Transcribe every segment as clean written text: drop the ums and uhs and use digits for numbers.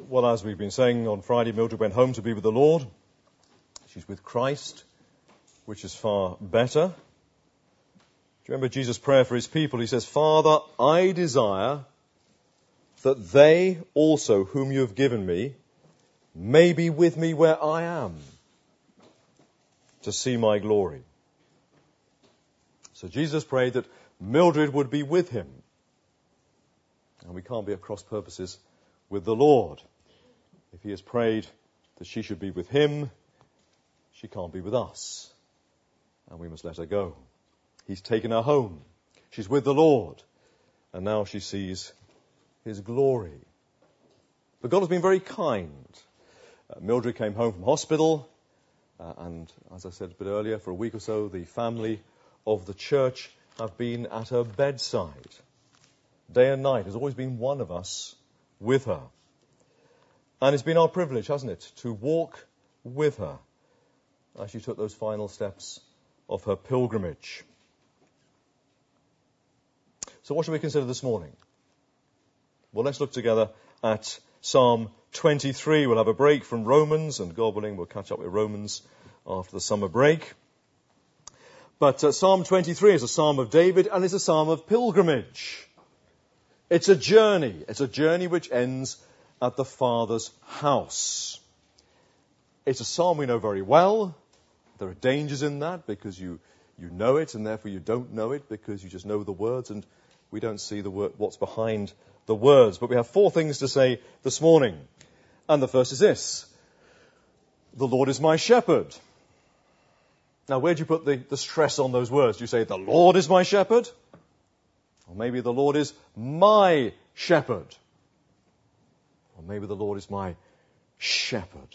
Well, as we've been saying on Friday, Mildred went home to be with the Lord. She's with Christ, which is far better. Do you remember Jesus' prayer for his people? He says, Father, I desire that they also, whom you have given me, may be with me where I am, to see my glory. So Jesus prayed that Mildred would be with him. And we can't be at cross purposes with the Lord. If he has prayed that she should be with him, she can't be with us. And we must let her go. He's taken her home. She's with the Lord. And now she sees his glory. But God has been very kind. Mildred came home from hospital. And as I said a bit earlier, for a week or so, the family of the church have been at her bedside. Day and night. There's always been one of us with her. And it's been our privilege, hasn't it, to walk with her as she took those final steps of her pilgrimage. So what should we consider this morning? Well, let's look together at Psalm 23. We'll have a break from Romans, and God willing, we'll catch up with Romans after the summer break. But Psalm 23 is a psalm of David, and it's a psalm of pilgrimage. It's a journey. It's a journey which ends at the Father's house. It's a psalm we know very well. There are dangers in that because you know it, and therefore you don't know it because you just know the words, and we don't see what's behind the words. But we have four things to say this morning. And the first is this: the Lord is my shepherd. Now, where do you put the stress on those words? Do you say, the Lord is my shepherd? Or maybe the Lord is my shepherd. Or maybe the Lord is my shepherd.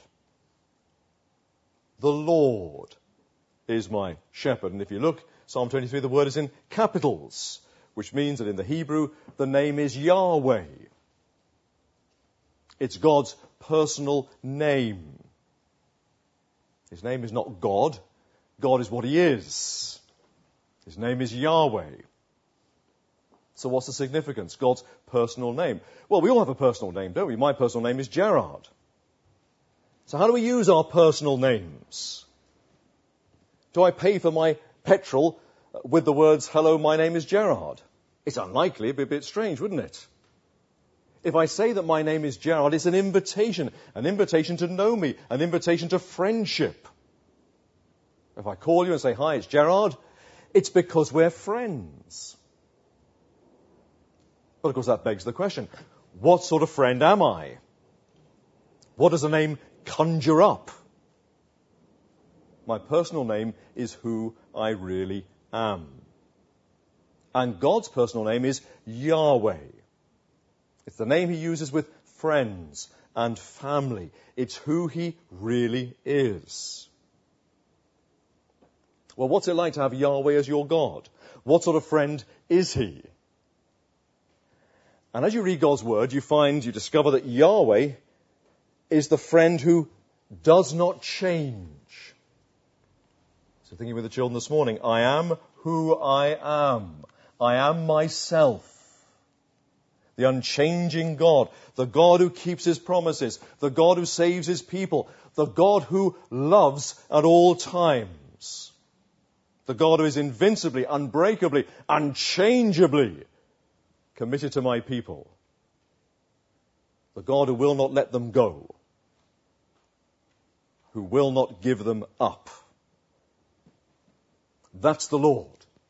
The Lord is my shepherd. And if you look, Psalm 23, the word is in capitals, which means that in the Hebrew, the name is Yahweh. It's God's personal name. His name is not God. God is what he is. His name is Yahweh. So what's the significance? God's personal name. Well, we all have a personal name, don't we? My personal name is Gerard. So how do we use our personal names? Do I pay for my petrol with the words, hello, my name is Gerard? It's unlikely. It'd be a bit strange, wouldn't it? If I say that my name is Gerard, it's an invitation to know me, an invitation to friendship. If I call you and say, hi, it's Gerard, it's because we're friends. But of course that begs the question, what sort of friend am I? What does a name conjure up? My personal name is who I really am. And God's personal name is Yahweh. It's the name he uses with friends and family. It's who he really is. Well, what's it like to have Yahweh as your God? What sort of friend is he? And as you read God's word, you discover that Yahweh is the friend who does not change. So thinking with the children this morning, I am who I am. I am myself. The unchanging God, the God who keeps his promises, the God who saves his people, the God who loves at all times, the God who is invincibly, unbreakably, unchangeably committed to my people, the God who will not let them go, who will not give them up. That's the Lord.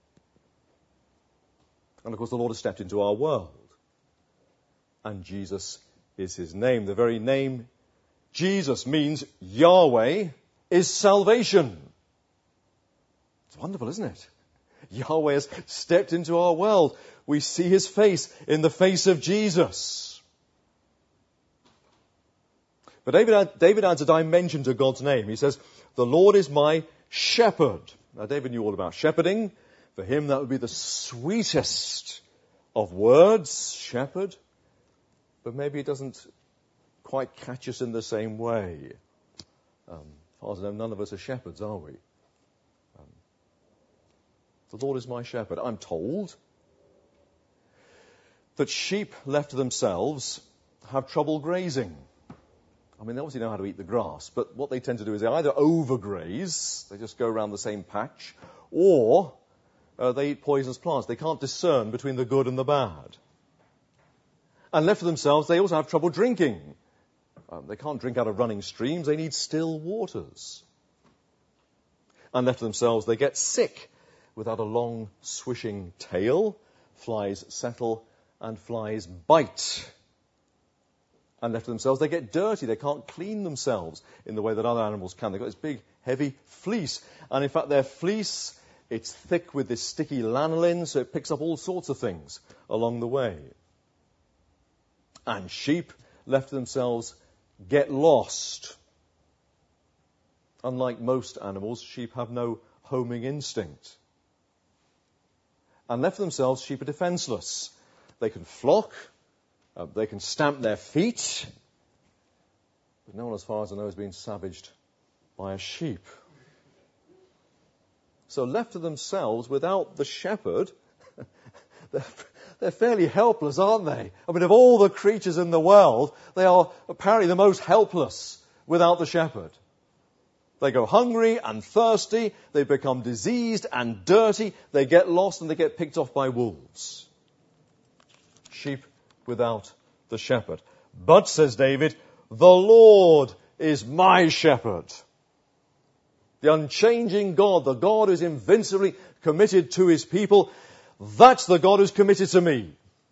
And of course the Lord has stepped into our world. And Jesus is his name. The very name Jesus means Yahweh is salvation. It's wonderful, isn't it? Yahweh has stepped into our world. We see his face in the face of Jesus. But David adds a dimension to God's name. He says, the Lord is my shepherd. Now, David knew all about shepherding. For him, that would be the sweetest of words, shepherd. But maybe it doesn't quite catch us in the same way. As far as I know, none of us are shepherds, are we? The Lord is my shepherd. I'm told that sheep left to themselves have trouble grazing. I mean, they obviously know how to eat the grass, but what they tend to do is they either overgraze, they just go around the same patch, or they eat poisonous plants. They can't discern between the good and the bad. And left to themselves, they also have trouble drinking. They can't drink out of running streams. They need still waters. And left to themselves, they get sick without a long, swishing tail. Flies settle and flies bite. And left to themselves, they get dirty. They can't clean themselves in the way that other animals can. They've got this big, heavy fleece. And in fact, their fleece, it's thick with this sticky lanolin, so it picks up all sorts of things along the way. And sheep, left to themselves, get lost. Unlike most animals, sheep have no homing instinct. And left to themselves, sheep are defenseless. They can flock, they can stamp their feet, but no one, as far as I know, has been savaged by a sheep. So left to themselves, without the shepherd, they're fairly helpless, aren't they? I mean, of all the creatures in the world, they are apparently the most helpless without the shepherd. They go hungry and thirsty, they become diseased and dirty, they get lost and they get picked off by wolves. Sheep without the shepherd. But, says David, the Lord is my shepherd. The unchanging God, the God who's invincibly committed to his people, that's the God who's committed to me.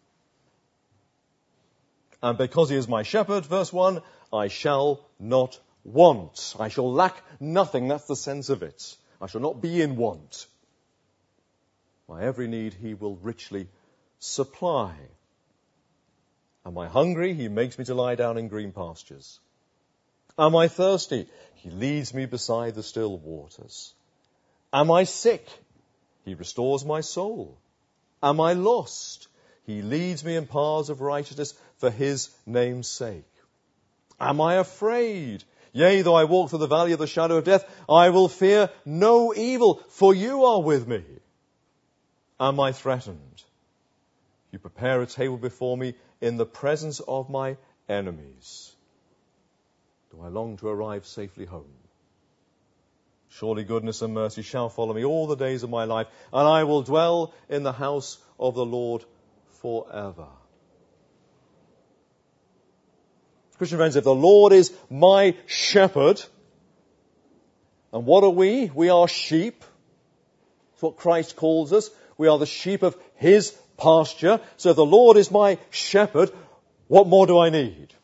And because he is my shepherd, verse 1, I shall not want. I shall lack nothing. That's the sense of it. I shall not be in want. My every need he will richly supply. Am I hungry? He makes me to lie down in green pastures. Am I thirsty? He leads me beside the still waters. Am I sick? He restores my soul. Am I lost? He leads me in paths of righteousness for his name's sake. Am I afraid? Yea, though I walk through the valley of the shadow of death, I will fear no evil, for you are with me. Am I threatened? You prepare a table before me in the presence of my enemies. Do I long to arrive safely home? Surely goodness and mercy shall follow me all the days of my life, and I will dwell in the house of the Lord forever. Christian friends, if the Lord is my shepherd, and what are we? We are sheep. That's what Christ calls us. We are the sheep of his pasture. So if the Lord is my shepherd, what more do I need?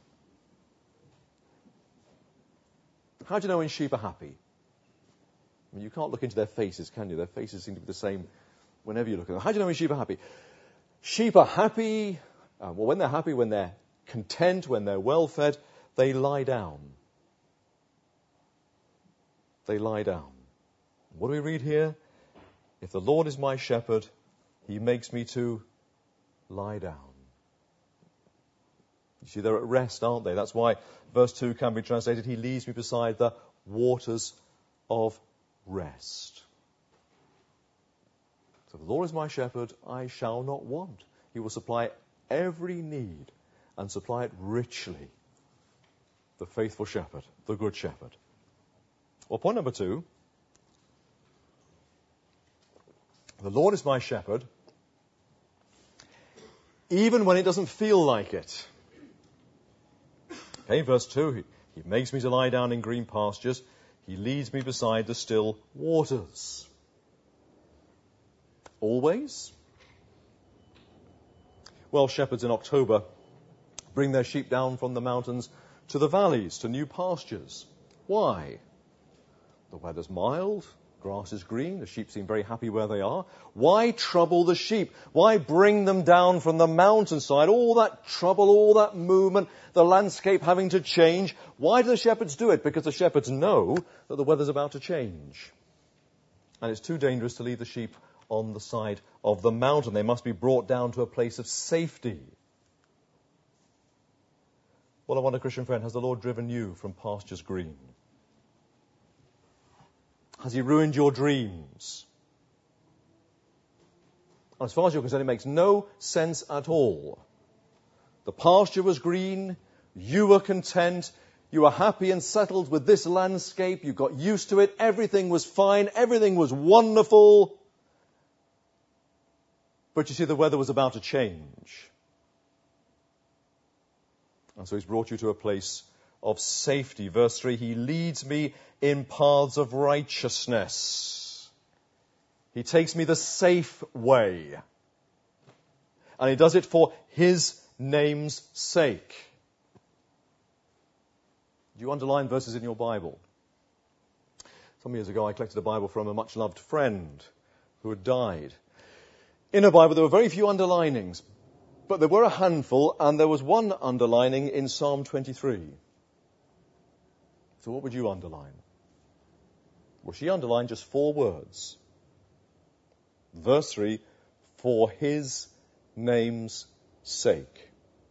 How do you know when sheep are happy? I mean, you can't look into their faces, can you? Their faces seem to be the same whenever you look at them. How do you know when sheep are happy? Sheep are happy, when they're happy, when they're content, when they're well fed, they lie down. They lie down. What do we read here? If the Lord is my shepherd, he makes me to lie down. You see, they're at rest, aren't they? That's why verse 2 can be translated, he leads me beside the waters of rest. So the Lord is my shepherd, I shall not want. He will supply every need and supply it richly. The faithful shepherd, the good shepherd. Well, point number 2. The Lord is my shepherd, even when it doesn't feel like it. Okay, verse 2, he makes me to lie down in green pastures. He leads me beside the still waters. Always? Well, shepherds in October bring their sheep down from the mountains to the valleys, to new pastures. Why? The weather's mild, grass is green, the sheep seem very happy where they are. Why trouble the sheep? Why bring them down from the mountainside? All that trouble, all that movement, the landscape having to change. Why do the shepherds do it? Because the shepherds know that the weather's about to change. And it's too dangerous to leave the sheep on the side of the mountain. They must be brought down to a place of safety. Well, I wonder, Christian friend, has the Lord driven you from pastures green? Has he ruined your dreams? And as far as you're concerned, it makes no sense at all. The pasture was green, you were content, You were happy and settled with this landscape. You got used to it. Everything was fine. Everything was wonderful. But you see, the weather was about to change. And so he's brought you to a place of safety. Verse 3, he leads me in paths of righteousness. He takes me the safe way. And he does it for his name's sake. Do you underline verses in your Bible? Some years ago I collected a Bible from a much-loved friend who had died. In a Bible there were very few underlinings, but there were a handful, and there was one underlining in Psalm 23. So what would you underline? Well, she underlined just 4 words. Verse 3, for his name's sake.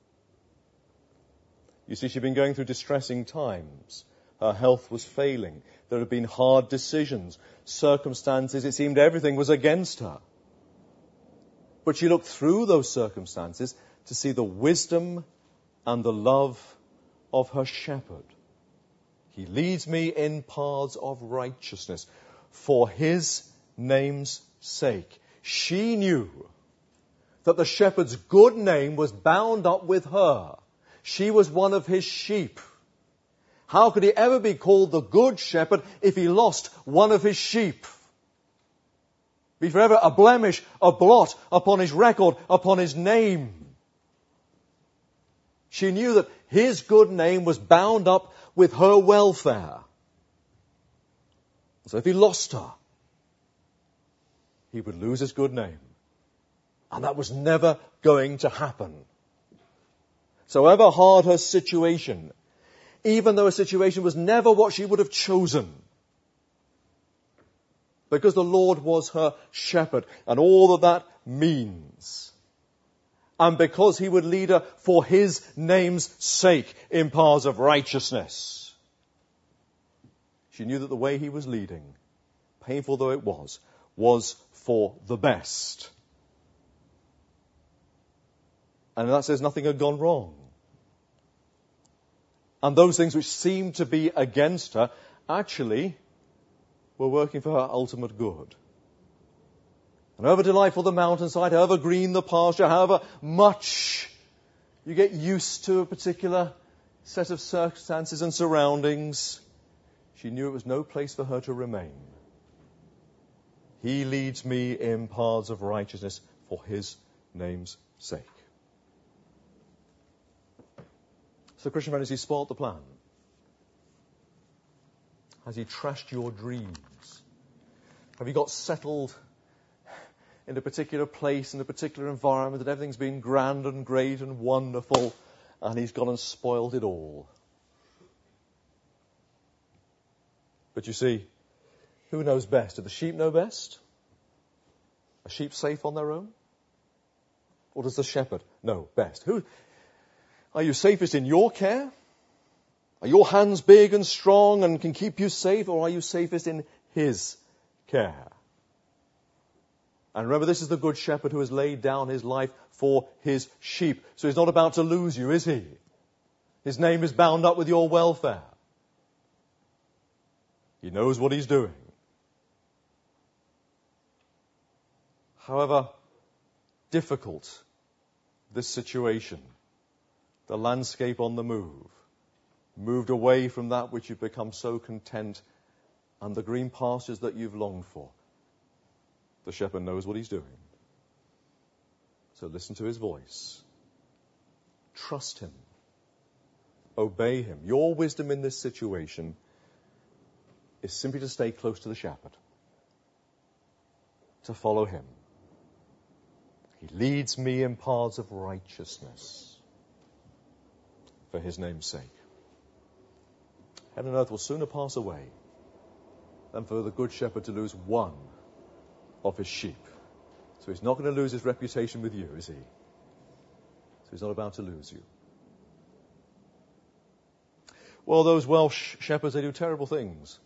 You see, she'd been going through distressing times. Her health was failing. There had been hard decisions, circumstances. It seemed everything was against her. But she looked through those circumstances to see the wisdom and the love of her shepherd. He leads me in paths of righteousness for his name's sake. She knew that the shepherd's good name was bound up with her. She was one of his sheep. How could he ever be called the good shepherd if he lost one of his sheep? Be forever a blemish, a blot upon his record, upon his name. She knew that his good name was bound up with her welfare. So if he lost her, he would lose his good name. And that was never going to happen. So however hard her situation, even though her situation was never what she would have chosen, because the Lord was her shepherd and all that means, and because he would lead her for his name's sake in paths of righteousness, she knew that the way he was leading, painful though it was for the best. And that says nothing had gone wrong. And those things which seemed to be against her actually were working for her ultimate good. And however delightful the mountainside, however green the pasture, however much you get used to a particular set of circumstances and surroundings, she knew it was no place for her to remain. He leads me in paths of righteousness for his name's sake. So, Christian friend, has he spoilt the plan? Has he trashed your dreams? Have you got settled in a particular place, in a particular environment, and everything's been grand and great and wonderful, and he's gone and spoiled it all? But you see, who knows best? Do the sheep know best? Are sheep safe on their own? Or does the shepherd know best? Are you safest in your care? Are your hands big and strong and can keep you safe? Or are you safest in his care? And remember, this is the good shepherd who has laid down his life for his sheep. So he's not about to lose you, is he? His name is bound up with your welfare. He knows what he's doing. However difficult this situation, the landscape on the move, moved away from that which you've become so content and the green pastures that you've longed for, the shepherd knows what he's doing. So listen to his voice. Trust him. Obey him. Your wisdom in this situation is simply to stay close to the shepherd, to follow him. He leads me in paths of righteousness for his name's sake. Heaven and earth will sooner pass away than for the good shepherd to lose one of his sheep. So he's not going to lose his reputation with you, is he? So he's not about to lose you. Well, those Welsh shepherds, they do terrible things.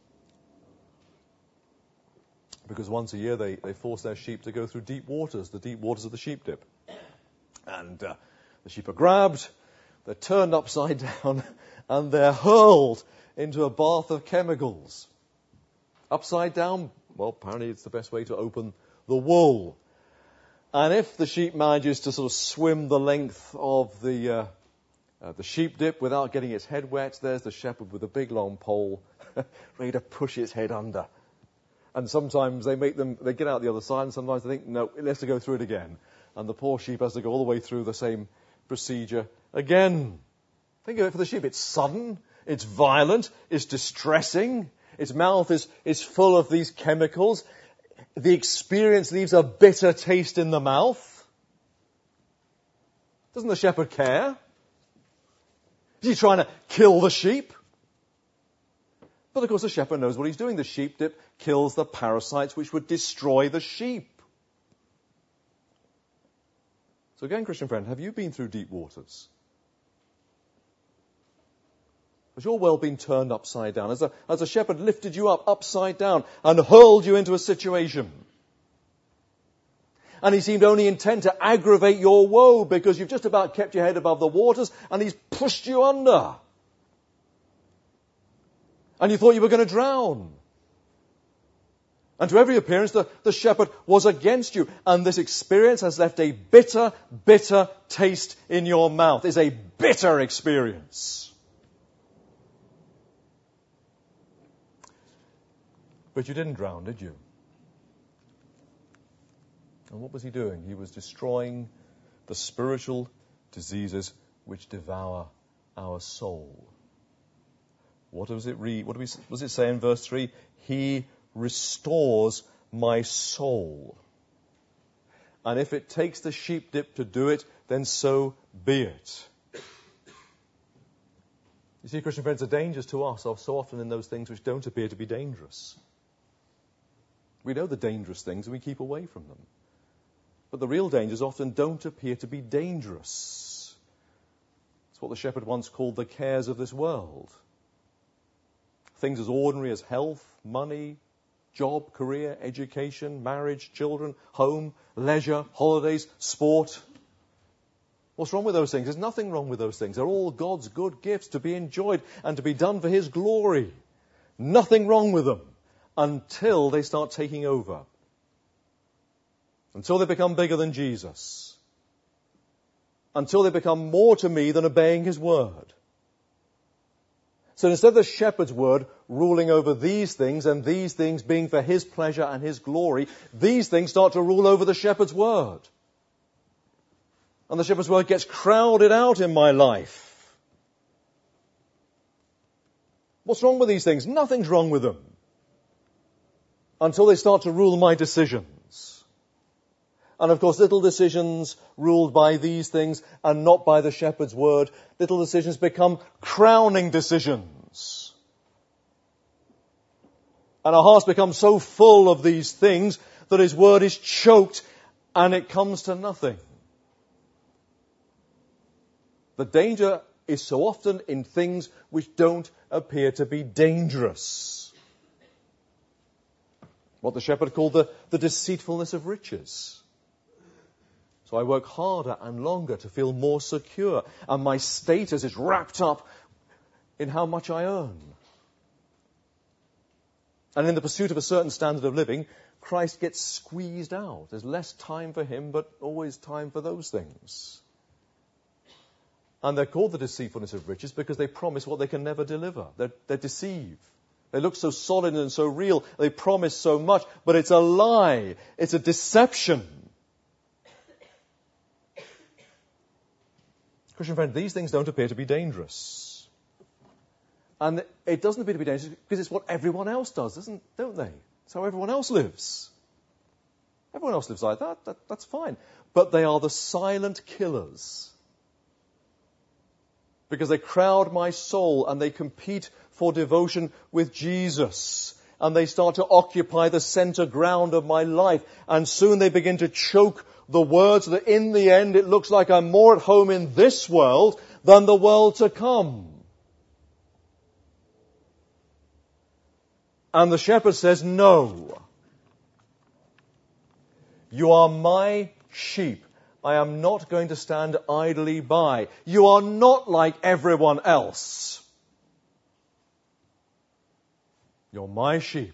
Because once a year they force their sheep to go through deep waters, the deep waters of the sheep dip. And the sheep are grabbed, They're turned upside down and they're hurled into a bath of chemicals. Upside down, well, apparently it's the best way to open the wool. And if the sheep manages to sort of swim the length of the sheep dip without getting its head wet, there's the shepherd with a big long pole ready to push its head under. And sometimes they get out the other side, and sometimes they think, no, it has to go through it again. And the poor sheep has to go all the way through the same procedure again. Think of it for the sheep. It's sudden, it's violent, it's distressing. Its mouth is full of these chemicals. The experience leaves a bitter taste in the mouth. Doesn't the shepherd care? Is he trying to kill the sheep? But of course the shepherd knows what he's doing. The sheep dip kills the parasites which would destroy the sheep. So again, Christian friend, have you been through deep waters? Has your world been turned upside down? Has a shepherd lifted you up upside down and hurled you into a situation? And he seemed only intent to aggravate your woe because you've just about kept your head above the waters and he's pushed you under. And you thought you were going to drown. And to every appearance, the shepherd was against you. And this experience has left a bitter, bitter taste in your mouth. It's a bitter experience. But you didn't drown, did you? And what was he doing? He was destroying the spiritual diseases which devour our soul. What does it read? What does it say in verse 3? He restores my soul. And if it takes the sheep dip to do it, then so be it. You see, Christian friends, the dangers to us are so often in those things which don't appear to be dangerous. We know the dangerous things and we keep away from them. But the real dangers often don't appear to be dangerous. It's what the shepherd once called the cares of this world. Things as ordinary as health, money, job, career, education, marriage, children, home, leisure, holidays, sport. What's wrong with those things? There's nothing wrong with those things. They're all God's good gifts to be enjoyed and to be done for His glory. Nothing wrong with them until they start taking over. Until they become bigger than Jesus. Until they become more to me than obeying His word. So instead of the shepherd's word ruling over these things and these things being for His pleasure and His glory, these things start to rule over the shepherd's word. And the shepherd's word gets crowded out in my life. What's wrong with these things? Nothing's wrong with them. Until they start to rule my decisions. And of course, little decisions ruled by these things and not by the shepherd's word, little decisions become crowning decisions. And our hearts become so full of these things that His word is choked and it comes to nothing. The danger is so often in things which don't appear to be dangerous. What the shepherd called the deceitfulness of riches. So I work harder and longer to feel more secure. And my status is wrapped up in how much I earn. And in the pursuit of a certain standard of living, Christ gets squeezed out. There's less time for Him, but always time for those things. And they're called the deceitfulness of riches because they promise what they can never deliver. They're deceived. They look so solid and so real. They promise so much, but it's a lie. It's a deception. Christian friend, these things don't appear to be dangerous. And it doesn't appear to be dangerous because it's what everyone else does, don't they? It's how everyone else lives. Everyone else lives like that. That's fine. But they are the silent killers. Because they crowd my soul and they compete for devotion with Jesus. And they start to occupy the center ground of my life. And soon they begin to choke the word so that in the end it looks like I'm more at home in this world than the world to come. And the shepherd says, no. You are my sheep. I am not going to stand idly by. You are not like everyone else. You're my sheep.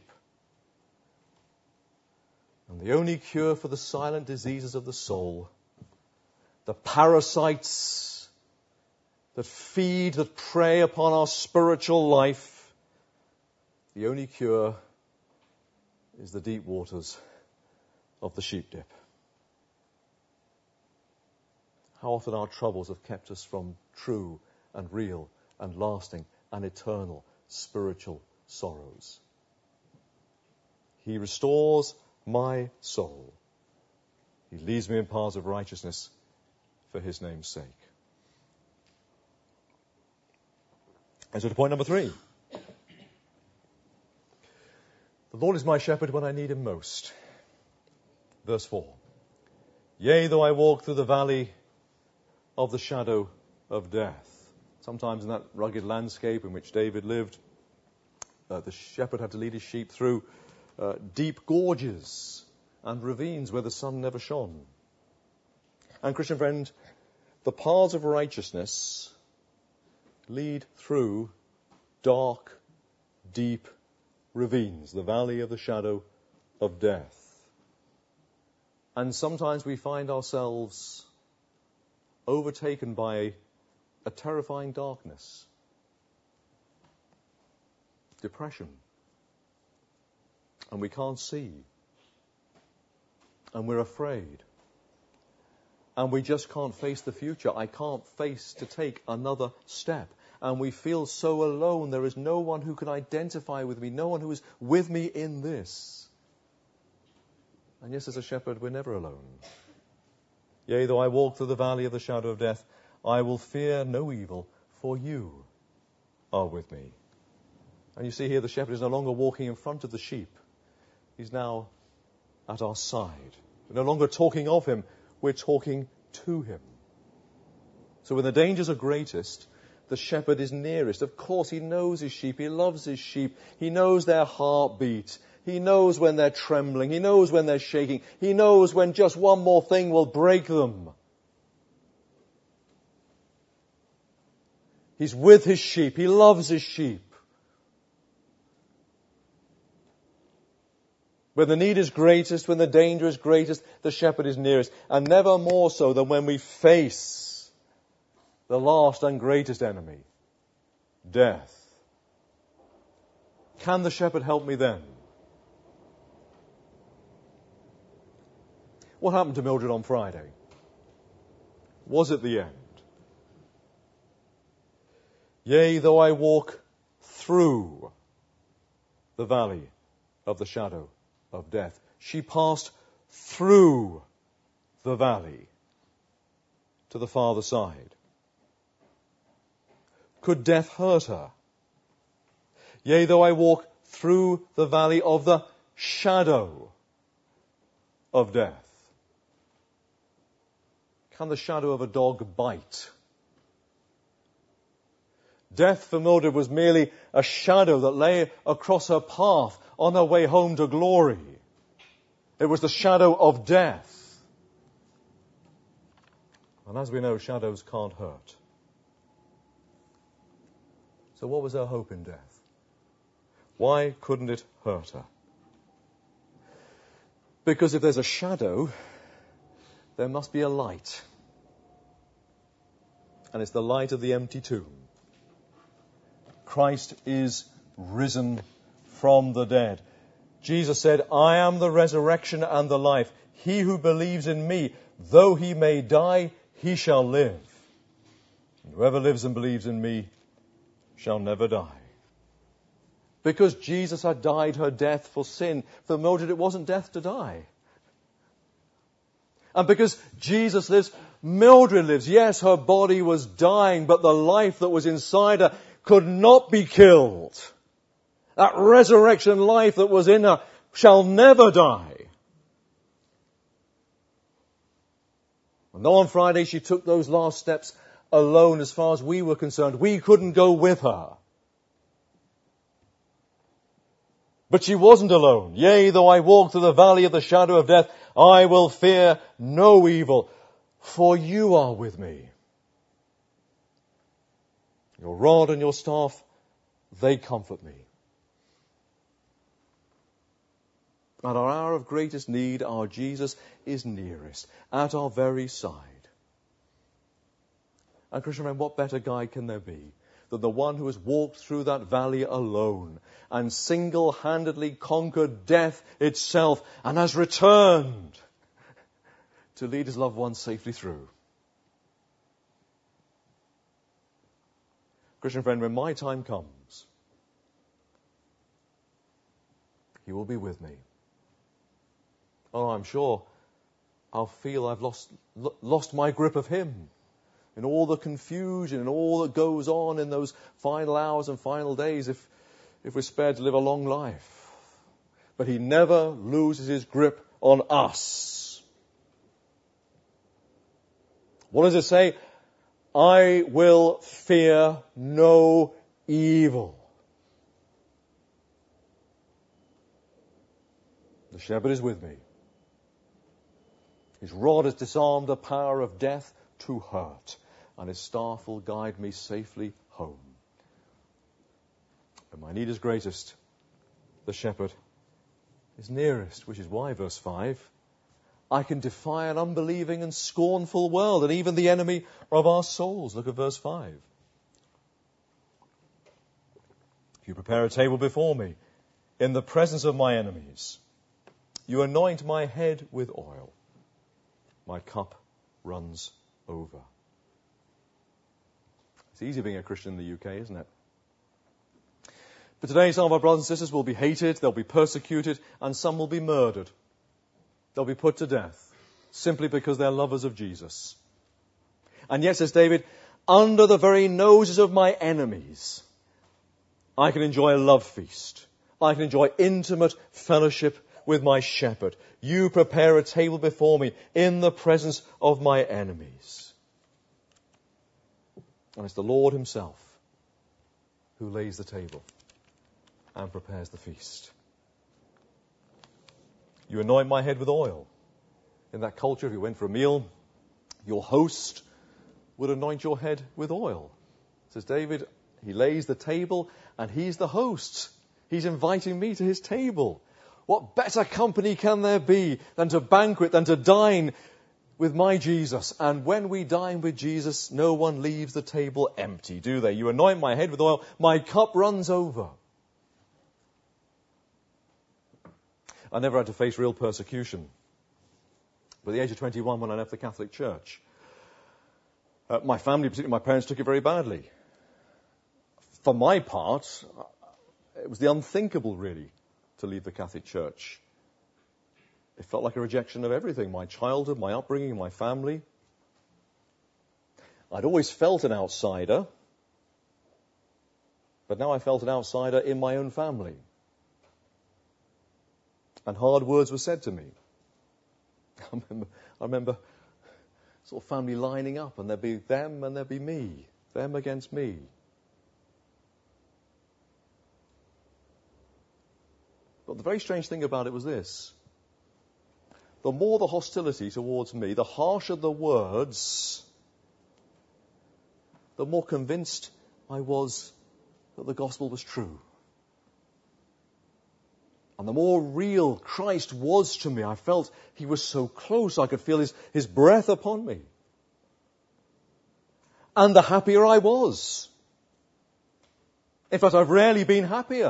And the only cure for the silent diseases of the soul, the parasites that feed, that prey upon our spiritual life, the only cure is the deep waters of the sheep dip. How often our troubles have kept us from true and real and lasting and eternal spiritual sorrows. He restores my soul. He leads me in paths of righteousness for his name's sake. And so to point number 3. The Lord is my shepherd when I need him most. Verse 4. Yea, though I walk through the valley of the shadow of death. Sometimes in that rugged landscape in which David lived, the shepherd had to lead his sheep through deep gorges and ravines where the sun never shone. And Christian friend, the paths of righteousness lead through dark, deep ravines, the valley of the shadow of death. And sometimes we find ourselves overtaken by a terrifying darkness, depression, and we can't see, and we're afraid, and we just can't face the future. I can't face to take another step, and we feel so alone. There is no one who can identify with me, no one who is with me in this. And yes, as a shepherd, we're never alone. Yea, though I walk through the valley of the shadow of death, I will fear no evil, for you are with me. And you see here the shepherd is no longer walking in front of the sheep. He's now at our side. We're no longer talking of him, we're talking to him. So when the dangers are greatest, the shepherd is nearest. Of course, he knows his sheep, he loves his sheep, he knows their heartbeat. He knows when they're trembling. He knows when they're shaking. He knows when just one more thing will break them. He's with his sheep. He loves his sheep. When the need is greatest, when the danger is greatest, the shepherd is nearest. And never more so than when we face the last and greatest enemy, death. Can the shepherd help me then? What happened to Mildred on Friday? Was it the end? Yea, though I walk through the valley of the shadow of death. She passed through the valley to the farther side. Could death hurt her? Yea, though I walk through the valley of the shadow of death. Can the shadow of a dog bite? Death for Mildred was merely a shadow that lay across her path on her way home to glory. It was the shadow of death. And as we know, shadows can't hurt. So what was her hope in death? Why couldn't it hurt her? Because if there's a shadow, there must be a light. And it's the light of the empty tomb. Christ is risen from the dead. Jesus said, I am the resurrection and the life. He who believes in me, though he may die, he shall live. And whoever lives and believes in me shall never die. Because Jesus had died her death for sin, for Mildred it wasn't death to die. And because Jesus lives, Mildred lives. Yes, her body was dying, but the life that was inside her could not be killed. That resurrection life that was in her shall never die. And though on Friday she took those last steps alone, as far as we were concerned, we couldn't go with her. But she wasn't alone. Yea, though I walk through the valley of the shadow of death, I will fear no evil. for you are with me. Your rod and your staff, they comfort me. At our hour of greatest need, our Jesus is nearest, at our very side. And Christian friend, what better guide can there be than the one who has walked through that valley alone and single-handedly conquered death itself and has returned to lead his loved ones safely through? Christian friend, when my time comes, he will be with me. Oh, I'm sure I'll feel I've lost my grip of him in all the confusion and all that goes on in those final hours and final days if we're spared to live a long life. But he never loses his grip on us. What does it say? I will fear no evil. The shepherd is with me. His rod has disarmed the power of death to hurt, and his staff will guide me safely home. When my need is greatest, the shepherd is nearest, which is why, verse 5, I can defy an unbelieving and scornful world, and even the enemy of our souls. Look at verse 5. You prepare a table before me in the presence of my enemies. You anoint my head with oil. My cup runs over. It's easy being a Christian in the UK, isn't it? But today some of our brothers and sisters will be hated, they'll be persecuted, and some will be murdered. They'll be put to death simply because they're lovers of Jesus. And yet, says David, under the very noses of my enemies, I can enjoy a love feast. I can enjoy intimate fellowship with my shepherd. You prepare a table before me in the presence of my enemies. And it's the Lord himself who lays the table and prepares the feast. You anoint my head with oil. In that culture, if you went for a meal, your host would anoint your head with oil. Says David, he lays the table and he's the host. He's inviting me to his table. What better company can there be than to banquet, than to dine with my Jesus? And when we dine with Jesus, no one leaves the table empty, do they? You anoint my head with oil, my cup runs over. I never had to face real persecution. But at the age of 21, when I left the Catholic Church, my family, particularly my parents, took it very badly. For my part, it was the unthinkable, really, to leave the Catholic Church. It felt like a rejection of everything, my childhood, my upbringing, my family. I'd always felt an outsider, but now I felt an outsider in my own family. And hard words were said to me. I remember sort of family lining up, and there'd be them and there'd be me, them against me. But the very strange thing about it was this. The more the hostility towards me, the harsher the words, the more convinced I was that the gospel was true. And the more real Christ was to me, I felt he was so close, I could feel his breath upon me. And the happier I was. In fact, I've rarely been happier.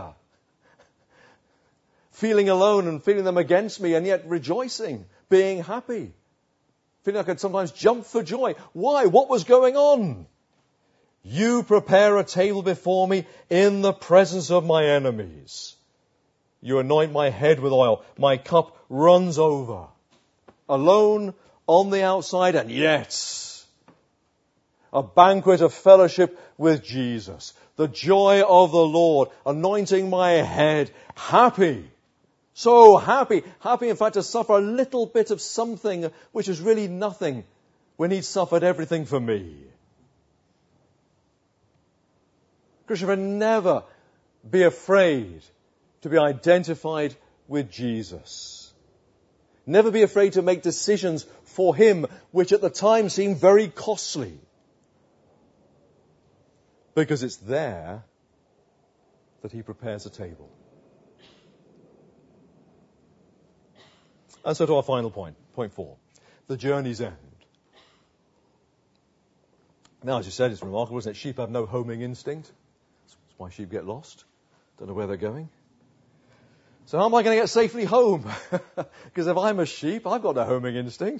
Feeling alone and feeling them against me, and yet rejoicing, being happy. Feeling I could sometimes jump for joy. Why? What was going on? You prepare a table before me in the presence of my enemies. You anoint my head with oil. My cup runs over. Alone on the outside, and yet a banquet of fellowship with Jesus. The joy of the Lord, anointing my head. Happy. So happy. Happy, in fact, to suffer a little bit of something which is really nothing when he suffered everything for me. Christian friend, never be afraid to be identified with Jesus. Never be afraid to make decisions for him, which at the time seemed very costly. Because it's there that he prepares a table. And so to our final point, point 4, the journey's end. Now, as you said, it's remarkable, isn't it? Sheep have no homing instinct. That's why sheep get lost. Don't know where they're going. So how am I going to get safely home? Because if I'm a sheep, I've got no homing instinct.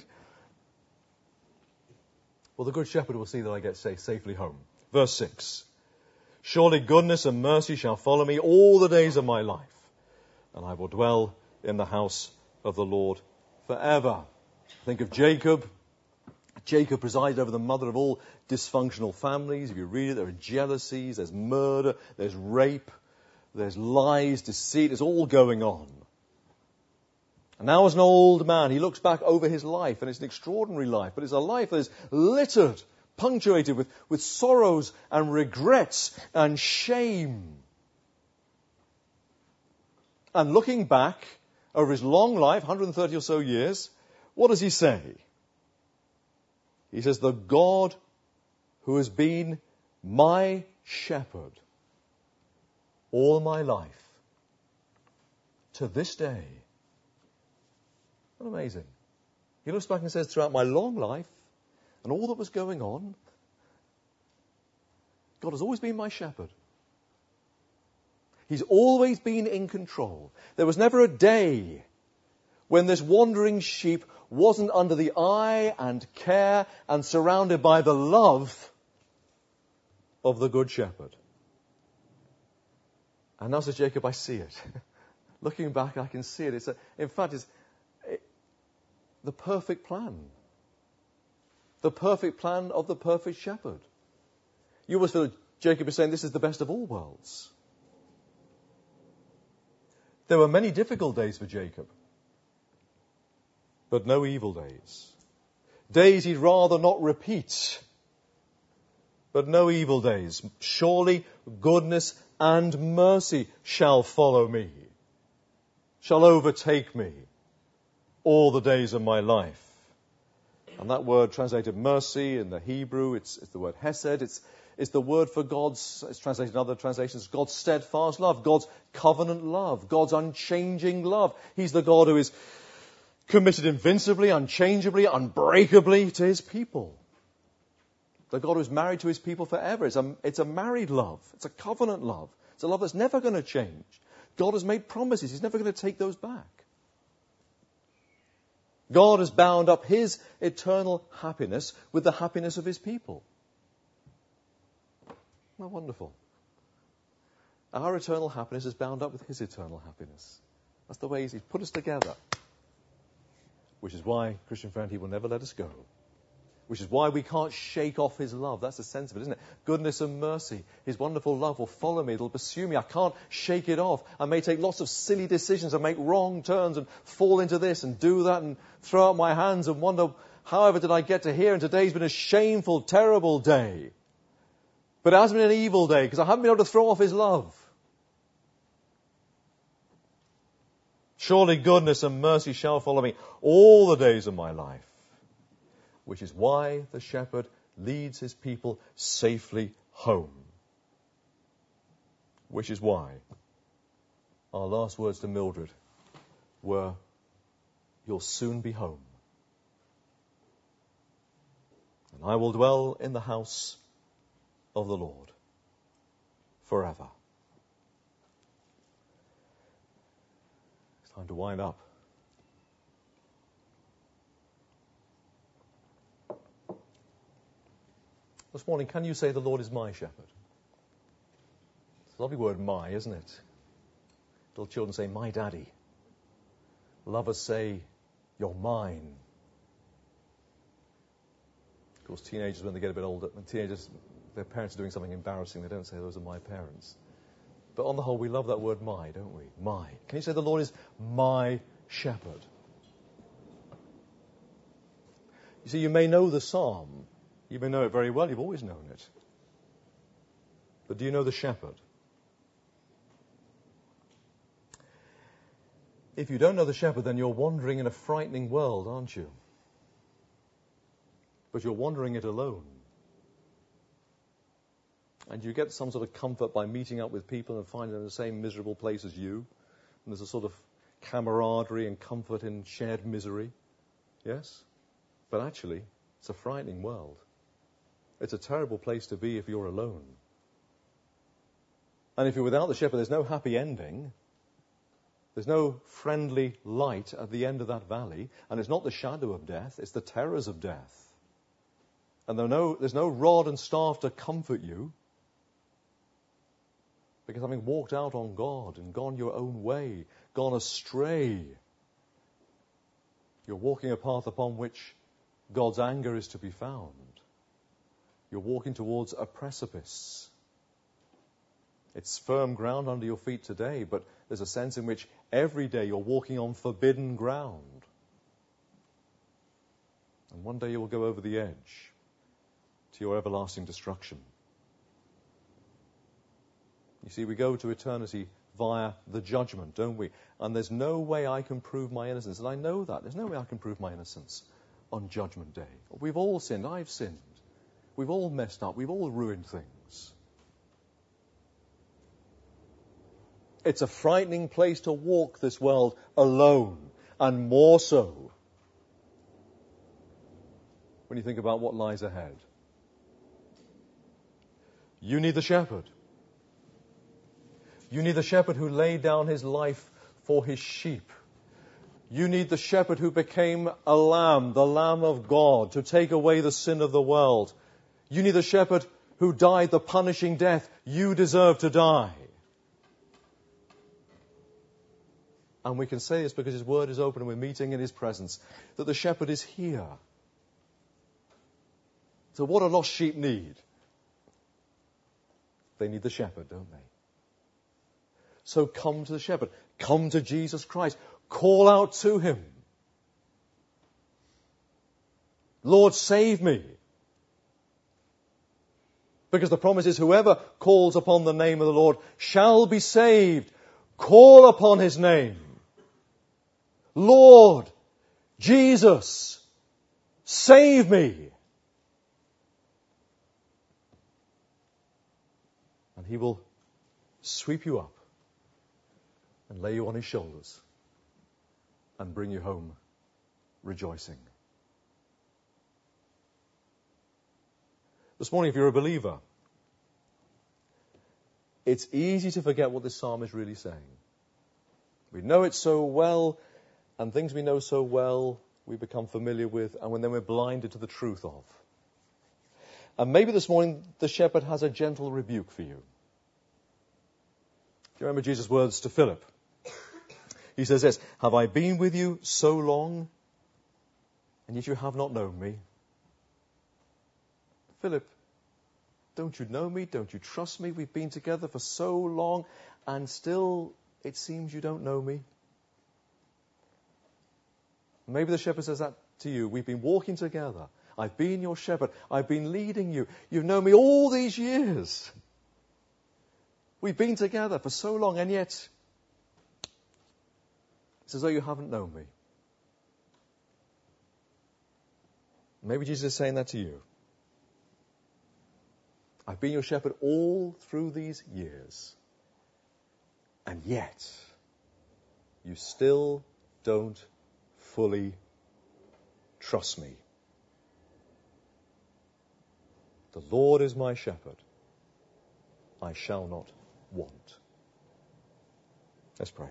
Well, the Good Shepherd will see that I get safely home. Verse 6. Surely goodness and mercy shall follow me all the days of my life, and I will dwell in the house of the Lord forever. Think of Jacob. Jacob presided over the mother of all dysfunctional families. If you read it, there are jealousies, there's murder, there's rape, there's lies, deceit. It's all going on. And now as an old man, he looks back over his life, and it's an extraordinary life, but it's a life that is littered, punctuated with sorrows and regrets and shame. And looking back over his long life, 130 or so years, what does he say? He says, the God who has been my shepherd all my life, to this day. What amazing. He looks back and says, throughout my long life and all that was going on, God has always been my shepherd. He's always been in control. There was never a day when this wandering sheep wasn't under the eye and care and surrounded by the love of the Good Shepherd. And now, says Jacob, I see it. Looking back, I can see it. In fact, it's the perfect plan. The perfect plan of the perfect shepherd. You almost feel Jacob is saying this is the best of all worlds. There were many difficult days for Jacob, but no evil days. Days he'd rather not repeat, but no evil days. Surely goodness and mercy shall follow me, shall overtake me all the days of my life. And that word translated mercy in the Hebrew, it's the word hesed. It's the word for God's, it's translated in other translations, God's steadfast love, God's covenant love, God's unchanging love. He's the God who is committed invincibly, unchangeably, unbreakably to his people. The God who is married to his people forever. It's a married love. It's a covenant love. It's a love that's never going to change. God has made promises. He's never going to take those back. God has bound up his eternal happiness with the happiness of his people. Isn't that wonderful? Our eternal happiness is bound up with his eternal happiness. That's the way he's put us together. Which is why, Christian friend, he will never let us go. Which is why we can't shake off his love. That's the sense of it, isn't it? Goodness and mercy. His wonderful love will follow me. It'll pursue me. I can't shake it off. I may take lots of silly decisions and make wrong turns and fall into this and do that and throw out my hands and wonder, however did I get to here? And today's been a shameful, terrible day. But it hasn't been an evil day because I haven't been able to throw off his love. Surely goodness and mercy shall follow me all the days of my life. Which is why the shepherd leads his people safely home. Which is why our last words to Mildred were, you'll soon be home. And I will dwell in the house of the Lord forever. It's time to wind up. This morning, can you say the Lord is my shepherd? It's a lovely word, my, isn't it? Little children say, my daddy. Lovers say, you're mine. Of course, teenagers, when they get a bit older, their parents are doing something embarrassing, they don't say, those are my parents. But on the whole, we love that word my, don't we? My. Can you say the Lord is my shepherd? You see, you may know the psalm. You may know it very well. You've always known it. But do you know the shepherd? If you don't know the shepherd, then you're wandering in a frightening world, aren't you? But you're wandering it alone. And you get some sort of comfort by meeting up with people and finding them in the same miserable place as you. And there's a sort of camaraderie and comfort in shared misery. Yes? But actually, it's a frightening world. It's a terrible place to be if you're alone. And if you're without the shepherd, there's no happy ending. There's no friendly light at the end of that valley. And it's not the shadow of death, it's the terrors of death. And there's no rod and staff to comfort you. Because having walked out on God and gone your own way, gone astray, you're walking a path upon which God's anger is to be found. You're walking towards a precipice. It's firm ground under your feet today, but there's a sense in which every day you're walking on forbidden ground. And one day you will go over the edge to your everlasting destruction. You see, we go to eternity via the judgment, don't we? And there's no way I can prove my innocence. And I know that. There's no way I can prove my innocence on Judgment Day. We've all sinned. I've sinned. We've all messed up. We've all ruined things. It's a frightening place to walk this world alone, and more so when you think about what lies ahead. You need the shepherd. You need the shepherd who laid down his life for his sheep. You need the shepherd who became a lamb, the Lamb of God, to take away the sin of the world. You need the shepherd who died the punishing death you deserve to die. And we can say this because his word is open and we're meeting in his presence, that the shepherd is here. So what do lost sheep need? They need the shepherd, don't they? So come to the shepherd. Come to Jesus Christ. Call out to him. Lord, save me. Because the promise is whoever calls upon the name of the Lord shall be saved. Call upon his name. Lord, Jesus, save me. And he will sweep you up and lay you on his shoulders and bring you home rejoicing. This morning, if you're a believer, it's easy to forget what this psalm is really saying. We know it so well, and things we know so well we become familiar with, and then we're blinded to the truth of. And maybe this morning the shepherd has a gentle rebuke for you. Do you remember Jesus' words to Philip? He says this, "Have I been with you so long, and yet you have not known me?" Philip, don't you know me? Don't you trust me? We've been together for so long, and still it seems you don't know me. Maybe the shepherd says that to you. We've been walking together. I've been your shepherd. I've been leading you. You've known me all these years. We've been together for so long, and yet it's as though you haven't known me. Maybe Jesus is saying that to you. I've been your shepherd all through these years, and yet you still don't fully trust me. The Lord is my shepherd. I shall not want. Let's pray.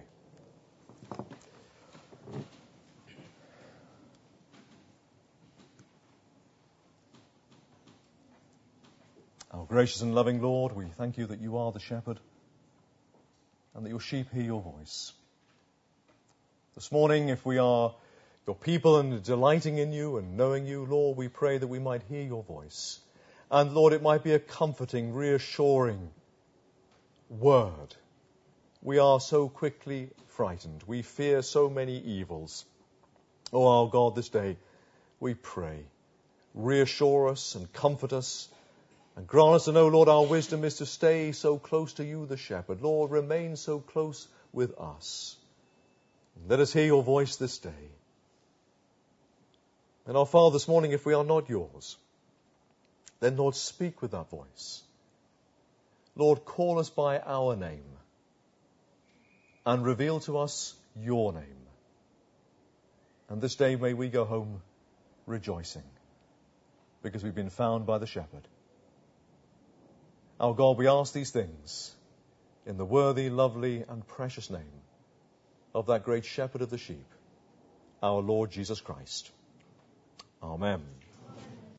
Our gracious and loving Lord, we thank you that you are the shepherd and that your sheep hear your voice. This morning, if we are your people and delighting in you and knowing you, Lord, we pray that we might hear your voice. And Lord, it might be a comforting, reassuring word. We are so quickly frightened. We fear so many evils. Oh, our God, this day we pray. Reassure us and comfort us and grant us to know, Lord, our wisdom is to stay so close to you, the shepherd. Lord, remain so close with us. Let us hear your voice this day. And our Father, this morning, if we are not yours, then, Lord, speak with that voice. Lord, call us by our name and reveal to us your name. And this day may we go home rejoicing because we've been found by the shepherd. Our God, we ask these things in the worthy, lovely, and precious name of that great shepherd of the sheep, our Lord Jesus Christ. Amen.